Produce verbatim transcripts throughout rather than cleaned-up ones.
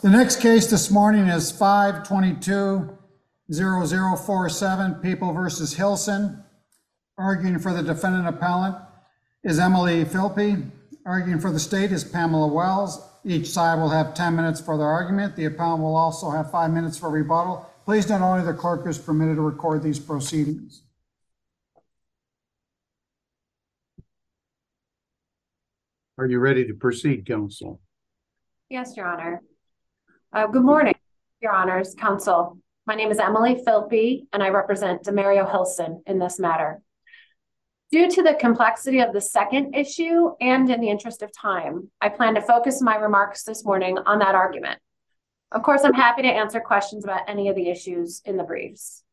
The next case this morning is five twenty-two zero zero four seven, People versus Hilson. Arguing for the defendant appellant is Emily Philby. Arguing for the state is Pamela Wells. Each side will have ten minutes for their argument. The appellant will also have five minutes for rebuttal. Please note only the clerk is permitted to record these proceedings. Are you ready to proceed, counsel? Yes, Your Honor. Uh, good morning, Your Honors, counsel. My name is Emily Philby, and I represent Demario Hilson in this matter. Due to the complexity of the second issue and in the interest of time, I plan to focus my remarks this morning on that argument. Of course, I'm happy to answer questions about any of the issues in the briefs.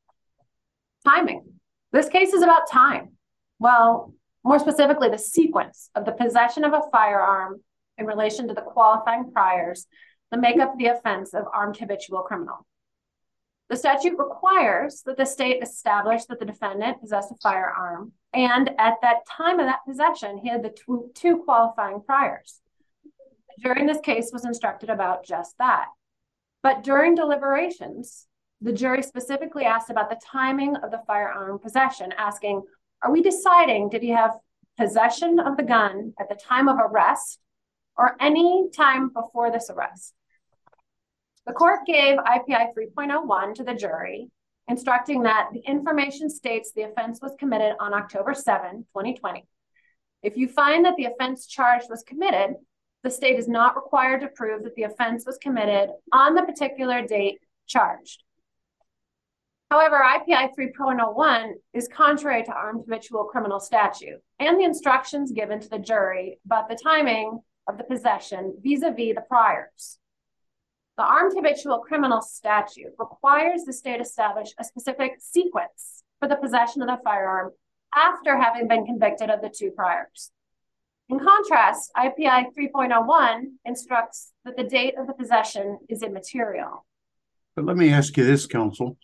Timing. This case is about time. Well, more specifically, the sequence of the possession of a firearm in relation to the qualifying priors that make up the offense of armed habitual criminal. The statute requires that the state establish that the defendant possessed a firearm, and at that time of that possession, he had the two, two qualifying priors. The jury in this case was instructed about just that. But during deliberations, the jury specifically asked about the timing of the firearm possession, asking, are we deciding, did he have possession of the gun at the time of arrest or any time before this arrest? The court gave I P I three point oh one to the jury, instructing that the information states the offense was committed on October seventh, twenty twenty. If you find that the offense charged was committed, the state is not required to prove that the offense was committed on the particular date charged. However, I P I three point oh one is contrary to armed habitual criminal statute and the instructions given to the jury about the timing of the possession vis-a-vis the priors. The armed habitual criminal statute requires the state establish a specific sequence for the possession of the firearm after having been convicted of the two priors. In contrast, I P I three point oh one instructs that the date of the possession is immaterial. But let me ask you this, counsel.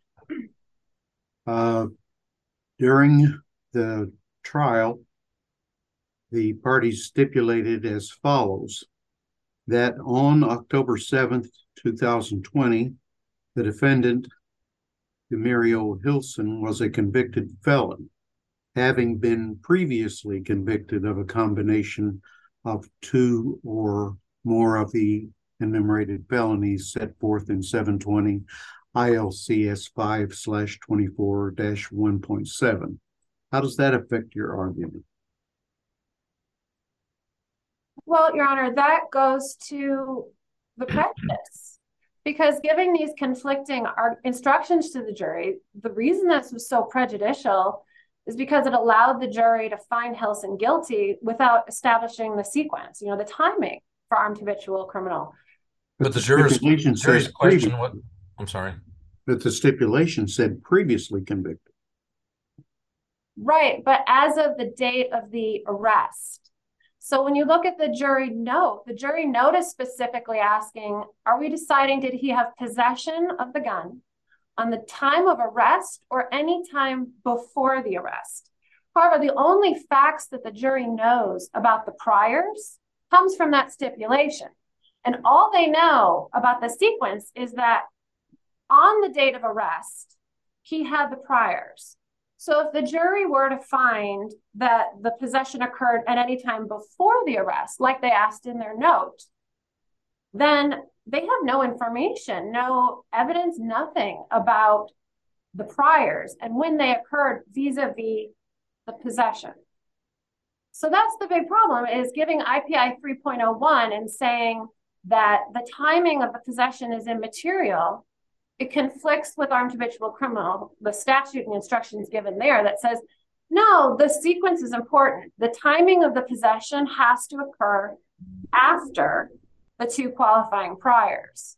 Uh, during the trial, the parties stipulated as follows: that on October seventh, two thousand twenty, the defendant, Demario Hilson, was a convicted felon, having been previously convicted of a combination of two or more of the enumerated felonies set forth in seven twenty I L C S five slash twenty-four dash one point seven. How does that affect your argument? Well, Your Honor, that goes to the prejudice, because giving these conflicting instructions to the jury, the reason this was so prejudicial is because it allowed the jury to find Hilson guilty without establishing the sequence, you know, the timing for armed habitual criminal. But the jury's, jury's question, what, I'm sorry. But the stipulation said previously convicted. Right, but as of the date of the arrest. So when you look at the jury note, the jury note is specifically asking, are we deciding, did he have possession of the gun on the time of arrest or any time before the arrest? However, the only facts that the jury knows about the priors comes from that stipulation. And all they know about the sequence is that on the date of arrest, he had the priors. So if the jury were to find that the possession occurred at any time before the arrest, like they asked in their note, then they have no information, no evidence, nothing about the priors and when they occurred vis-a-vis the possession. So that's the big problem, is giving I P I three point oh one and saying that the timing of the possession is immaterial. It conflicts with armed habitual criminal, the statute and instructions given there that says, no, the sequence is important. The timing of the possession has to occur after the two qualifying priors.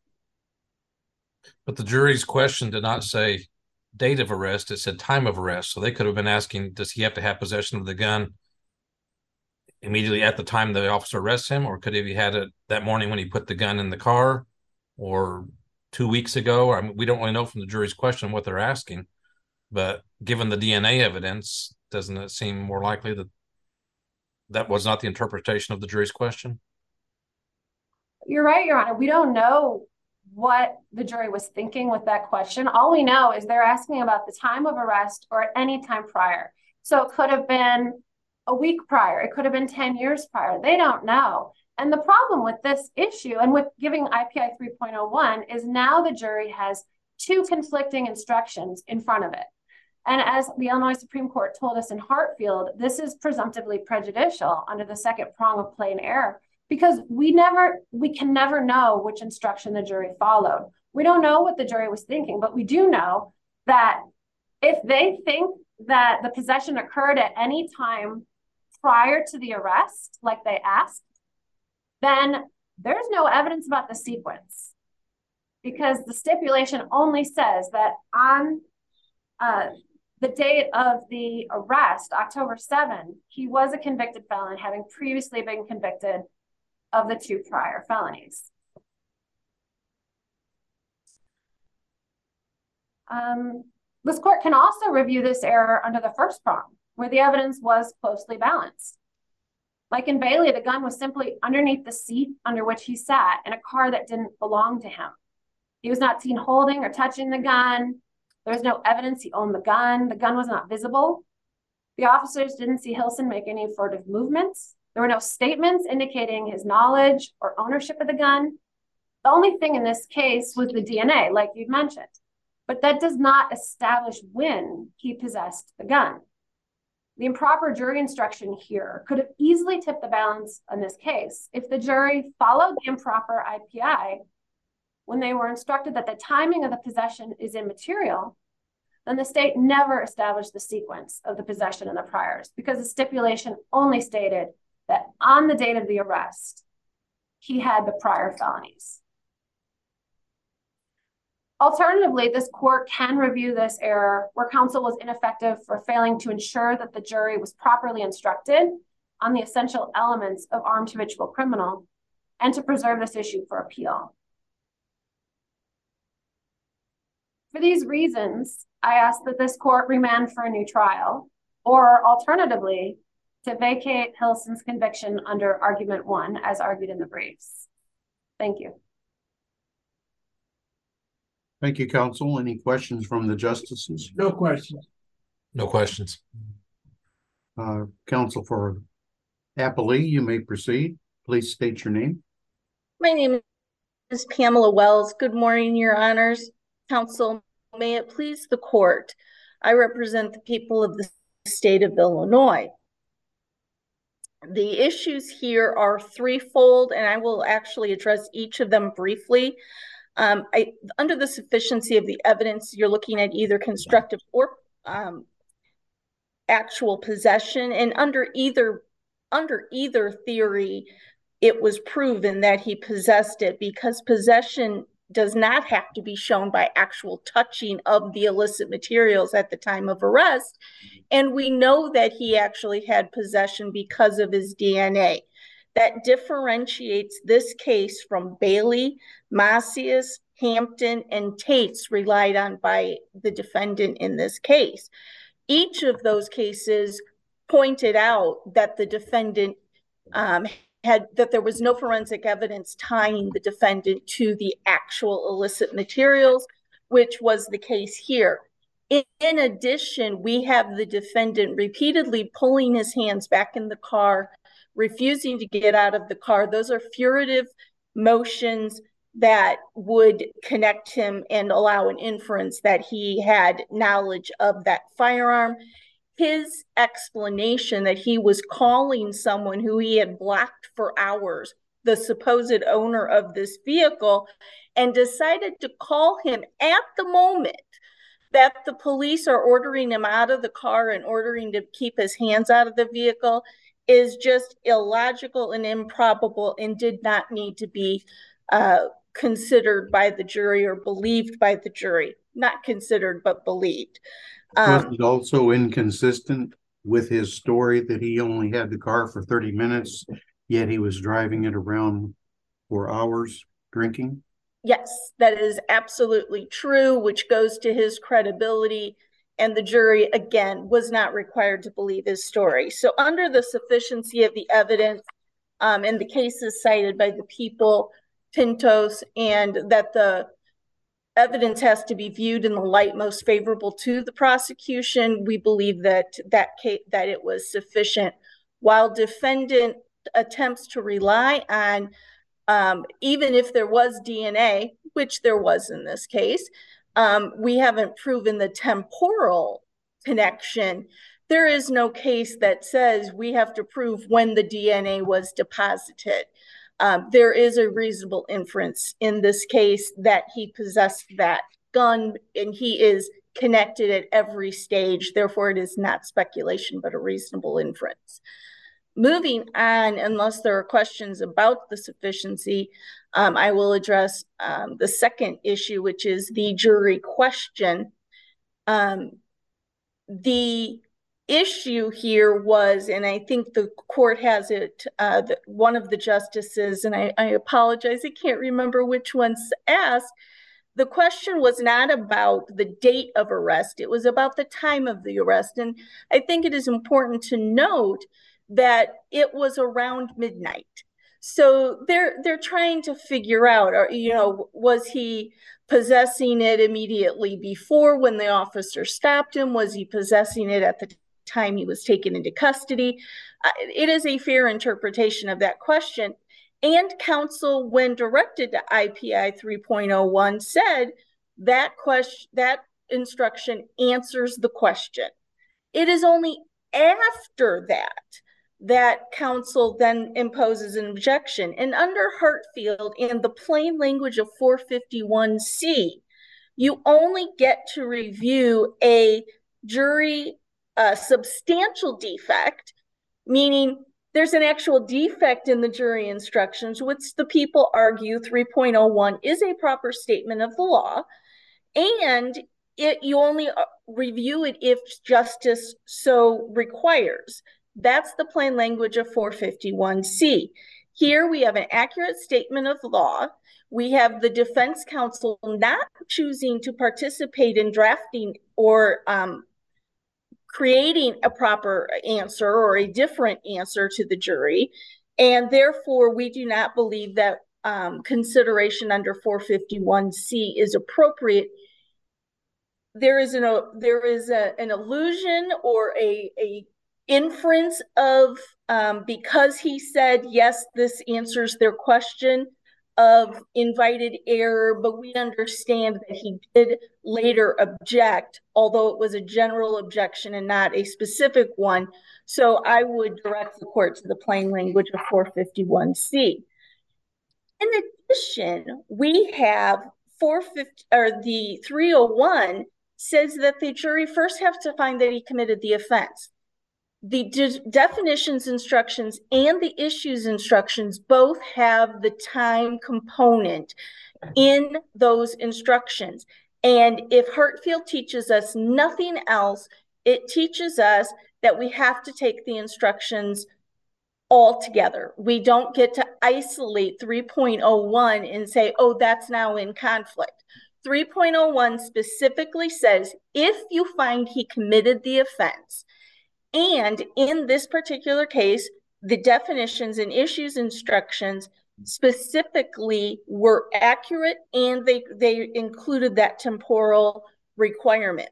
But the jury's question did not say date of arrest, it said time of arrest. So they could have been asking, does he have to have possession of the gun immediately at the time the officer arrests him? Or could have he had it that morning when he put the gun in the car, or two weeks ago? I mean, we don't really know from the jury's question what they're asking, but given the D N A evidence, doesn't it seem more likely that that was not the interpretation of the jury's question? You're right, Your Honor. We don't know what the jury was thinking with that question. All we know is they're asking about the time of arrest or at any time prior. So it could have been a week prior. It could have been ten years prior. They don't know. And the problem with this issue and with giving I P I three point oh one is now the jury has two conflicting instructions in front of it. And as the Illinois Supreme Court told us in Hartfield, this is presumptively prejudicial under the second prong of plain error, because we never, we can never know which instruction the jury followed. We don't know what the jury was thinking, but we do know that if they think that the possession occurred at any time prior to the arrest, like they asked, then there's no evidence about the sequence, because the stipulation only says that on uh, the date of the arrest, October seventh, he was a convicted felon, having previously been convicted of the two prior felonies. Um, this court can also review this error under the first prong, where the evidence was closely balanced. Like in Bailey, the gun was simply underneath the seat under which he sat in a car that didn't belong to him. He was not seen holding or touching the gun. There's no evidence he owned the gun. The gun was not visible. The officers didn't see Hilson make any furtive movements. There were no statements indicating his knowledge or ownership of the gun. The only thing in this case was the D N A, like you've mentioned, but that does not establish when he possessed the gun. The improper jury instruction here could have easily tipped the balance in this case if the jury followed the improper I P I when they were instructed that the timing of the possession is immaterial. Then the state never established the sequence of the possession and the priors, because the stipulation only stated that on the date of the arrest, he had the prior felonies. Alternatively, this court can review this error where counsel was ineffective for failing to ensure that the jury was properly instructed on the essential elements of armed habitual criminal, and to preserve this issue for appeal. For these reasons, I ask that this court remand for a new trial, or alternatively, to vacate Hilson's conviction under argument one, as argued in the briefs. Thank you. Thank you, counsel. Any questions from the justices? No questions. No questions. Uh, counsel for appellee, you may proceed. Please state your name. My name is Pamela Wells. Good morning, Your Honors. Counsel, may it please the court. I represent the people of the state of Illinois. The issues here are threefold, and I will actually address each of them briefly. Um, I, under the sufficiency of the evidence, you're looking at either constructive or um, actual possession, and under either under either theory, it was proven that he possessed it, because possession does not have to be shown by actual touching of the illicit materials at the time of arrest. And we know that he actually had possession because of his D N A. That differentiates this case from Bailey, Macias, Hampton, and Tate's relied on by the defendant in this case. Each of those cases pointed out that the defendant um, had that there was no forensic evidence tying the defendant to the actual illicit materials, which was the case here. In, in addition, we have the defendant repeatedly pulling his hands back in the car, refusing to get out of the car. Those are furtive motions that would connect him and allow an inference that he had knowledge of that firearm. His explanation that he was calling someone who he had blocked for hours, the supposed owner of this vehicle, and decided to call him at the moment that the police are ordering him out of the car and ordering to keep his hands out of the vehicle, is just illogical and improbable, and did not need to be uh, considered by the jury or believed by the jury. Not considered, but believed. Was Um, it also inconsistent with his story that he only had the car for thirty minutes, yet he was driving it around for hours drinking? yes, that is absolutely true, which goes to his credibility. And the jury, again, was not required to believe his story. So under the sufficiency of the evidence um, and the cases cited by the people, Tintos, and that the evidence has to be viewed in the light most favorable to the prosecution, we believe that that case, that it was sufficient. While defendant attempts to rely on, um, even if there was D N A, which there was in this case, um, we haven't proven the temporal connection. There is no case that says we have to prove when the D N A was deposited. Um, there is a reasonable inference in this case that he possessed that gun, and he is connected at every stage. Therefore, it is not speculation, but a reasonable inference. Moving on, unless there are questions about the sufficiency, um, I will address um, the second issue, which is the jury question. Um, the issue here was, and I think the court has it, uh, the, one of the justices, and I, I apologize, I can't remember which ones asked, the question was not about the date of arrest, it was about the time of the arrest. And I think it is important to note that it was around midnight. So they're they're trying to figure out, or, you know, was he possessing it immediately before when the officer stopped him? Was he possessing it at the time he was taken into custody? Uh, it is a fair interpretation of that question. And counsel, when directed to I P I three point oh one, said that question, that instruction answers the question. It is only after that that counsel then imposes an objection. And under Hartfield and the plain language of four fifty-one C, you only get to review a jury uh, substantial defect, meaning there's an actual defect in the jury instructions, which the people argue three point oh one is a proper statement of the law, and it you only review it if justice so requires. That's the plain language of four fifty-one C. Here we have an accurate statement of law. We have the defense counsel not choosing to participate in drafting or um, creating a proper answer or a different answer to the jury. And therefore, we do not believe that um, consideration under four fifty-one C is appropriate. There is an, a, there is a, an illusion or a, a inference of, um, because he said, yes, this answers their question, of invited error, but we understand that he did later object, although it was a general objection and not a specific one. So I would direct the court to the plain language of four fifty-one C. In addition, we have four fifty or the three oh one says that the jury first have to find that he committed the offense. The de definitions instructions and the issues instructions both have the time component in those instructions. And if Hartfield teaches us nothing else, it teaches us that we have to take the instructions all together. We don't get to isolate three point oh one and say, oh, that's now in conflict. three point oh one specifically says, if you find he committed the offense, and in this particular case, the definitions and issues instructions specifically were accurate, and they, they included that temporal requirement.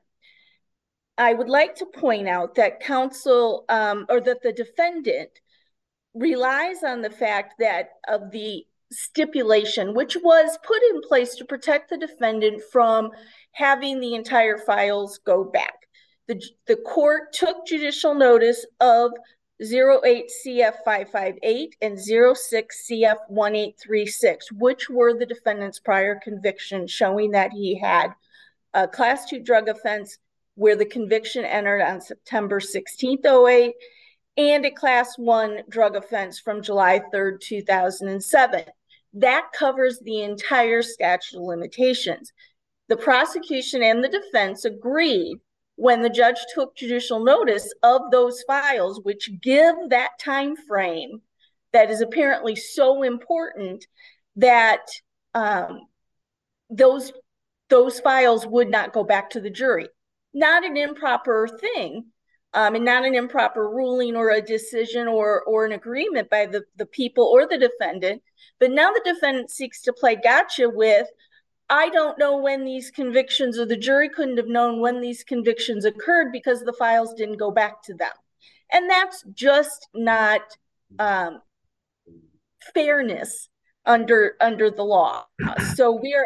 I would like to point out that counsel um, or that the defendant relies on the fact that of the stipulation, which was put in place to protect the defendant from having the entire files go back. The, the court took judicial notice of zero eight C F five five eight and zero six C F one eight three six, which were the defendant's prior convictions, showing that he had a class two drug offense where the conviction entered on September sixteenth, oh eight, and a class one drug offense from July third, two thousand seven. That covers the entire statute of limitations. The prosecution and the defense agreed when the judge took judicial notice of those files, which give that time frame that is apparently so important, that um, those, those files would not go back to the jury. Not an improper thing, um, and not an improper ruling or a decision or, or an agreement by the, the people or the defendant. But now the defendant seeks to play gotcha with, I don't know when these convictions, or the jury couldn't have known when these convictions occurred because the files didn't go back to them. And that's just not um, fairness under under the law. So we're,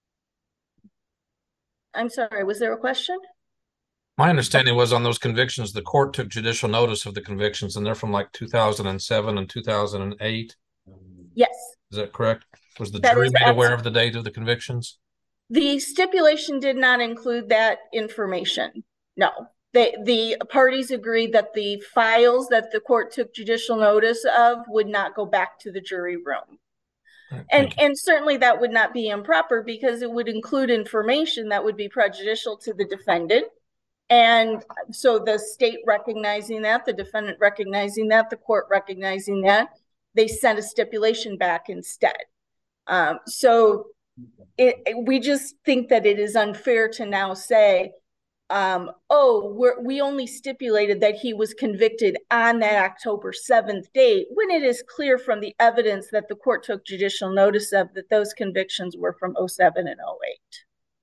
I'm sorry, was there a question? My understanding was on those convictions, the court took judicial notice of the convictions, and they're from like two thousand seven and two thousand eight. Yes. Is that correct? Was the That jury is made abs- aware of the date of the convictions? The stipulation did not include that information. No. They, the parties agreed that the files that the court took judicial notice of would not go back to the jury room. Right, and and certainly that would not be improper because it would include information that would be prejudicial to the defendant. And so the state recognizing that, the defendant recognizing that, the court recognizing that, they sent a stipulation back instead. Um, so it, it, we just think that it is unfair to now say, um, oh, we're, we only stipulated that he was convicted on that October seventh date, when it is clear from the evidence that the court took judicial notice of that those convictions were from oh seven and oh eight.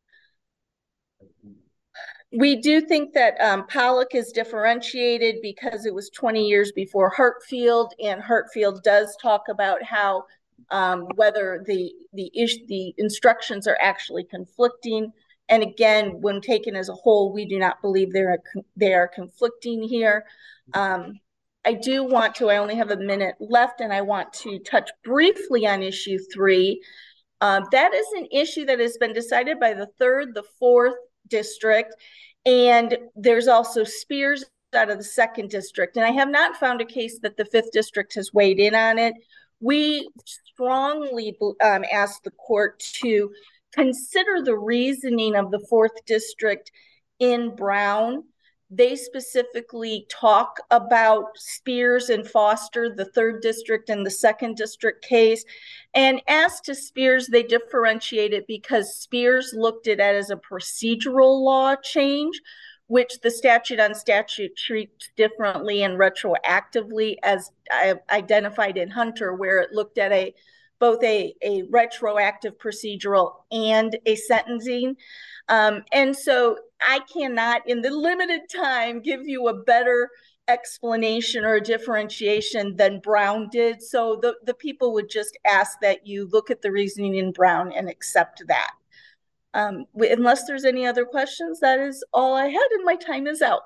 We do think that um, Pollock is differentiated because it was twenty years before Hartfield, and Hartfield does talk about how um, whether the the ish, the instructions are actually conflicting. And again, when taken as a whole, we do not believe they are they are conflicting here. Um, I do want to. I only have a minute left, and I want to touch briefly on issue three. Uh, that is an issue that has been decided by the third, the fourth district, and there's also Spears out of the second district. And I have not found a case that the fifth district has weighed in on it. We strongly um, ask the court to consider the reasoning of the fourth district in Brown. They specifically talk about Spears and Foster, the third district and the second district case. And as to Spears, they differentiate it because Spears looked at it as a procedural law change, which the statute on statute treats differently and retroactively, as I identified in Hunter, where it looked at a both a, a retroactive procedural and a sentencing. Um, and so I cannot, in the limited time, give you a better explanation or differentiation than Brown did. So the, the people would just ask that you look at the reasoning in Brown and accept that. Um, unless there's any other questions, that is all I had, and my time is out.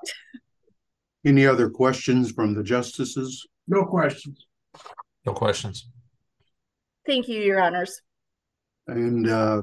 Any other questions from the justices? No questions. No questions. Thank you, Your Honors. And uh,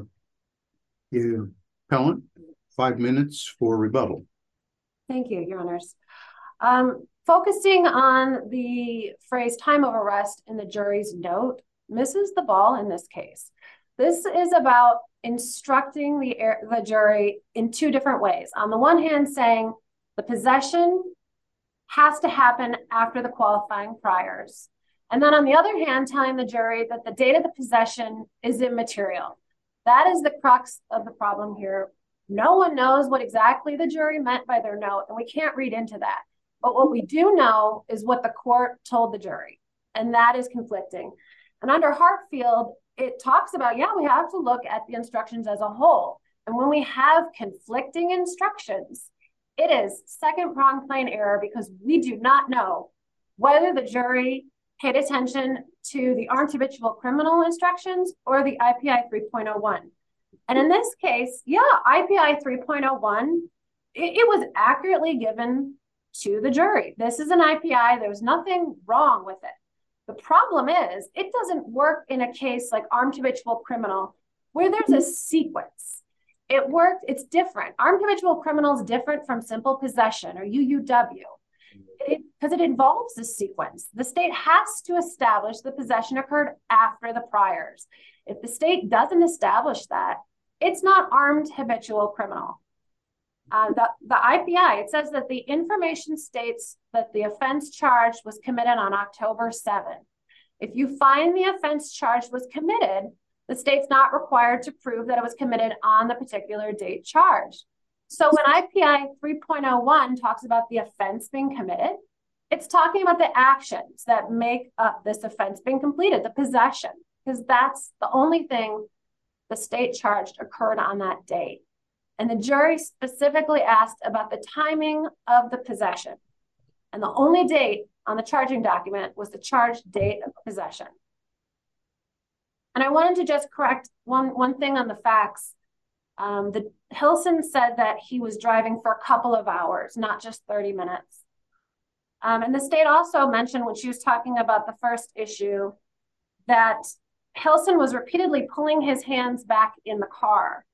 you, appellant, five minutes for rebuttal. Thank you, Your Honors. Um, focusing on the phrase time of arrest in the jury's note misses the ball in this case. This is about instructing the, the jury in two different ways. On the one hand, saying the possession has to happen after the qualifying priors. And then on the other hand, telling the jury that the date of the possession is immaterial. That is the crux of the problem here. No one knows what exactly the jury meant by their note, and we can't read into that. But what we do know is what the court told the jury, and that is conflicting. And under Hartfield, it talks about, yeah, we have to look at the instructions as a whole. And when we have conflicting instructions, it is second prong plain error because we do not know whether the jury paid attention to the armed habitual criminal instructions or the I P I three point oh one. And in this case, yeah, I P I three point oh one, it, it was accurately given to the jury. This is an I P I. There's nothing wrong with it. The problem is it doesn't work in a case like armed habitual criminal where there's a sequence. It worked. It's different. Armed habitual criminal is different from simple possession or U U W. Because it, it involves a sequence. The state has to establish the possession occurred after the priors. If the state doesn't establish that, it's not armed habitual criminal. Uh, the, the I P I, it says that the information states that the offense charged was committed on October seventh. If you find the offense charged was committed, the state's not required to prove that it was committed on the particular date charged. So when I P I three point oh one talks about the offense being committed, it's talking about the actions that make up this offense being completed, the possession, because that's the only thing the state charged occurred on that date. And the jury specifically asked about the timing of the possession. And the only date on the charging document was the charged date of possession. And I wanted to just correct one, one thing on the facts. Um, the Hilson said that he was driving for a couple of hours, not just thirty minutes. Um, and the state also mentioned when she was talking about the first issue that Hilson was repeatedly pulling his hands back in the car.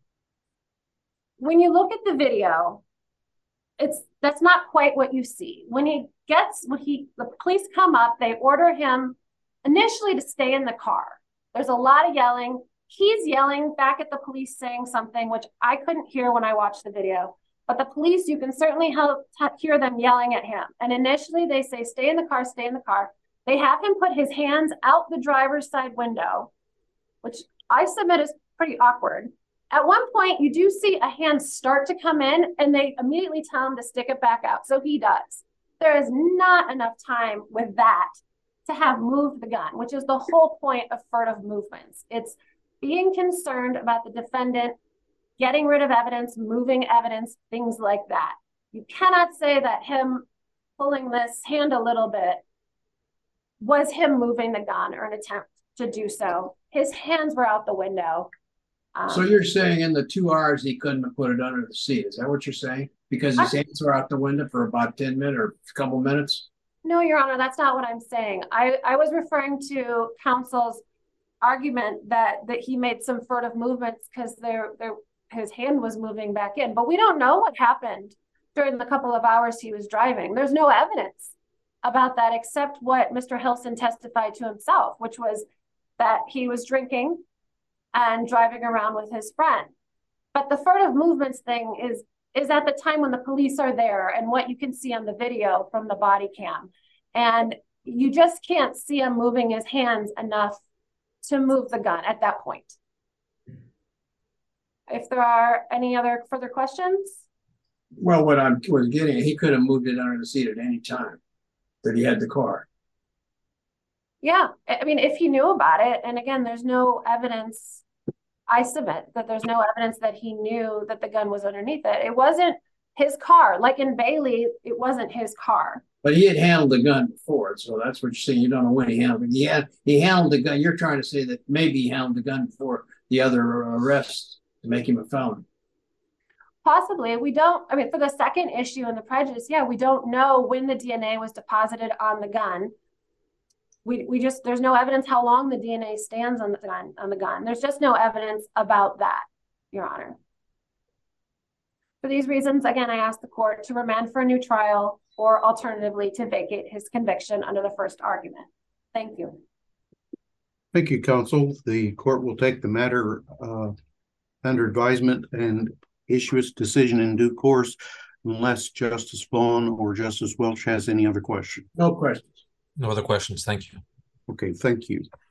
When you look at the video, it's that's not quite what you see. When he gets, when he, the police come up, they order him initially to stay in the car. There's a lot of yelling. He's yelling back at the police saying something, which I couldn't hear when I watched the video. But the police, you can certainly help hear them yelling at him. And initially they say, stay in the car, stay in the car. They have him put his hands out the driver's side window, which I submit is pretty awkward. At one point, you do see a hand start to come in and they immediately tell him to stick it back out. So he does. There is not enough time with that to have moved the gun, which is the whole point of furtive movements. It's being concerned about the defendant getting rid of evidence, moving evidence, things like that. You cannot say that him pulling this hand a little bit was him moving the gun or an attempt to do so. His hands were out the window. Um, So you're saying in the two hours he couldn't have put it under the seat. Is that what you're saying? Because his hands were out the window for about ten minutes or a couple minutes? No, Your Honor, that's not what I'm saying. I, I was referring to counsel's argument that that he made some furtive movements because there there his hand was moving back in. But we don't know what happened during the couple of hours he was driving. There's no evidence about that except what Mister Hilson testified to himself, which was that he was drinking and driving around with his friend. But the furtive movements thing is is at the time when the police are there and what you can see on the video from the body cam. And you just can't see him moving his hands enough to move the gun at that point. If there are any other further questions? Well, what I was getting at, he could have moved it under the seat at any time that he had the car. Yeah, I mean, if he knew about it, and again, there's no evidence, I submit that there's no evidence that he knew that the gun was underneath it. It wasn't his car. Like in Bailey, it wasn't his car. But he had handled the gun before, so that's what you're saying. You don't know when he handled it. He had he handled the gun. You're trying to say that maybe he handled the gun before the other arrests to make him a felon. Possibly. We don't, I mean, for the second issue and the prejudice, yeah, we don't know when the D N A was deposited on the gun. We we just, there's no evidence how long the D N A stands on the gun, on the gun. There's just no evidence about that, Your Honor. For these reasons, again, I ask the court to remand for a new trial or alternatively to vacate his conviction under the first argument. Thank you. Thank you, counsel. The court will take the matter uh, under advisement and issue its decision in due course unless Justice Vaughn or Justice Welch has any other question. No questions. No other questions. Thank you. Okay, thank you.